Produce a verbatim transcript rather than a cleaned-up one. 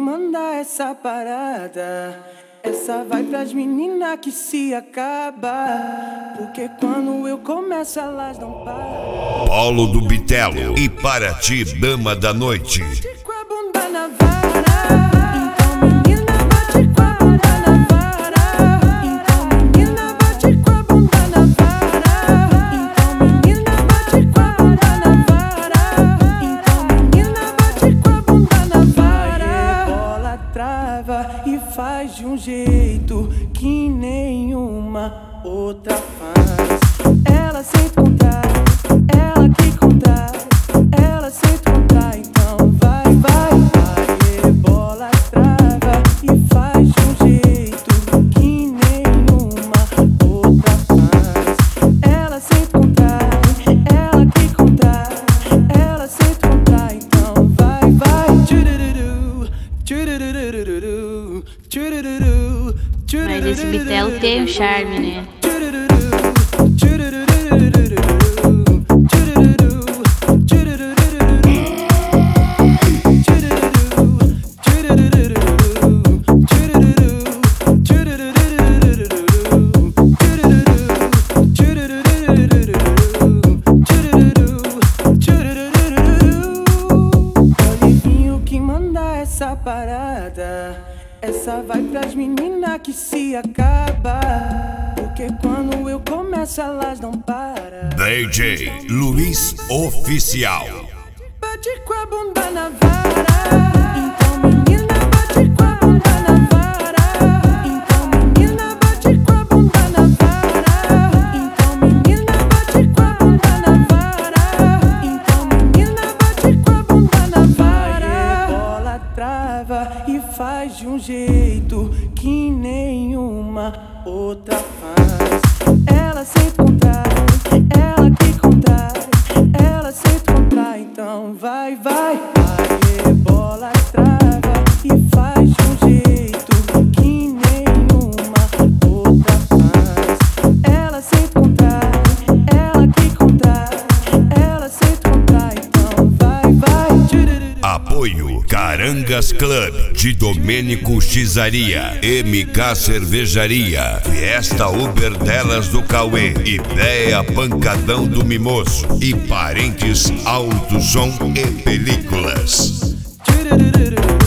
manda essa parada. Essa vai pras meninas que se acaba, porque quando eu começo elas não param. Paulo do Bitelo e para ti, dama da noite. Bate com a bunda na vara, então menina bate com a bunda na vara. Então menina bate com a bunda na vara. Então menina bate com a bunda na vara. Então menina bate com a bunda na vara. Bola trava e faz de um jeito que nenhuma outra faz. Ela sente contrai, ela que contrai, ela sente contrai, então vai, vai, vai. Bola trava e faz de um jeito que nenhuma outra faz. Ela sente contrai, ela que contrai, ela sente contrai, então vai, vai. Tchurururu, tchurururu, tchurururu, tchurururu. Mas esse Bitelo tem um charme, né? Olivinho que manda essa parada. Essa vai pras meninas que se acaba, porque quando eu começo elas não param. D J Luiz Oficial. Bate com a bunda na vara, então menina bate com a bunda na vara. Então menina bate com a bunda na vara. Então menina bate com a bunda na vara. Então menina bate com a bunda na vara. Bola trava e faz de um jeito que nenhuma outra faz. Ela sente contrai, ela que contrai, ela sente contrai, então vai, vai, vai. Bola trava e faz de um jeito que nenhuma outra faz. Ela sente contrai, ela que contrai, ela sente contrai, então vai, vai. Tchurururu. Apoio Carangas Club de Domênico Xizaria, M K Cervejaria, Fiesta Uber Delas do Cauê, Ideia Pancadão do Mimoso e Parentes Alto Som e Películas. Tchurururu.